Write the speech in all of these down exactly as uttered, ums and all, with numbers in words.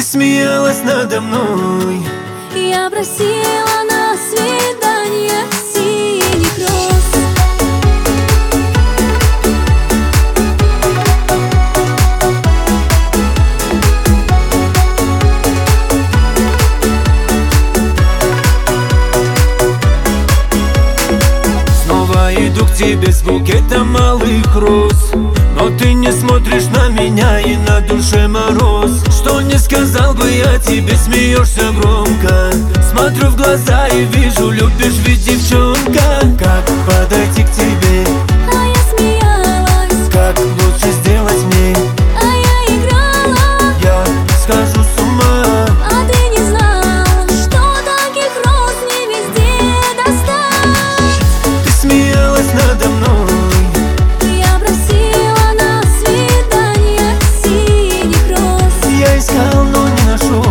смеялась надо мной. Я просила на свидание синих роз. Снова иду к тебе с букетом малых роз, но ты не смотришь на меня, и на душе мороз. Что не сказал бы я тебе, смеешься громко. Смотрю в глаза и вижу, любишь ведь, девчонка. Как подойти к тебе? А я смеялась. Как лучше сделать мне? А я играла. Я схожу с ума. А ты не знал, что таких роз не везде достать. Ты смеялась надо мной. Я просила на свидание синих роз. Я искал, но не нашел.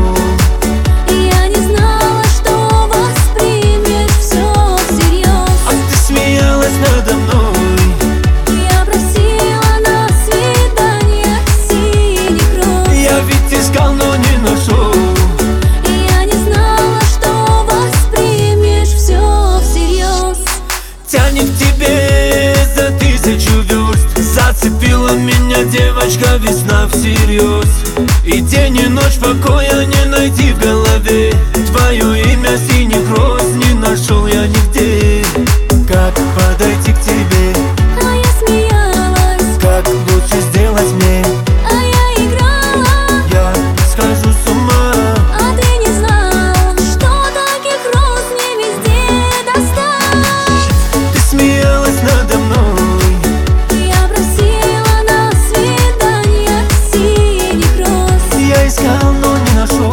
Я не знала, что воспримешь все всерьез. А ты смеялась надо мной. Я просила на свидание синих роз. Я ведь искал, но не нашел. Я не знала, что воспримешь все всерьез. Тянет к тебе за тысячу верст. Зацепила меня девочка, весна всерьез. И день и ночь покоя не найти в голове. Твое имя синих роз не нашел я нигде. Как подойти к тебе? А я смеялась. Как лучше сделать мне? А я играла. Я схожу с ума. А ты не знал, что таких роз не везде достать. Ты смеялась надо мной. Я просила на свидание синих роз. Я искал, но не нашел.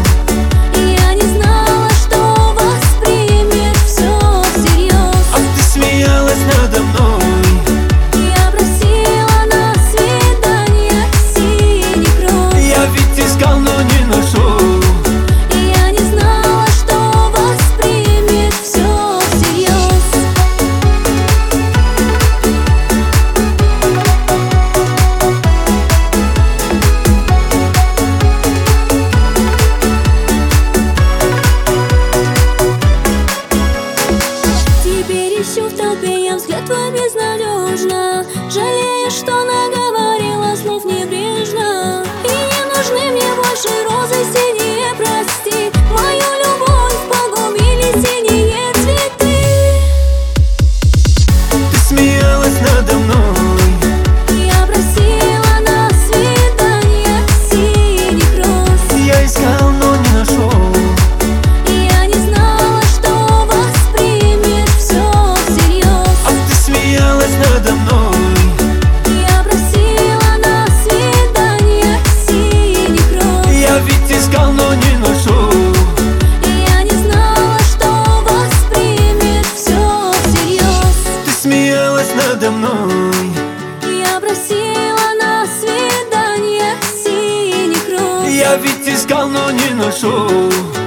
Я не знала, что воспримешь все всерьез. А ты смеялась надо мной. Я просила на свидание синих роз. Я ведь искал, но не нашел. Я не знала, что воспримешь все всерьез. Теперь ищу в толпе я взгляд твой безнадежно. Жалею, что наговорила слов небрежно. И не нужны мне больше розы синие, прости. Мою любовь погубили синие цветы. Ты смеялась надо мной. Я просила на свидание синих роз. Я искал, но не нашел. Я не знала, что воспримешь все всерьез. А ты смеялась надо мной. Я просила на свидание синих роз. Я ведь искал, но не нашел. Я не знала, что воспримешь все всерьез. Ты смеялась надо мной. Я просила на свидание синих роз. Я ведь искал, но не нашел.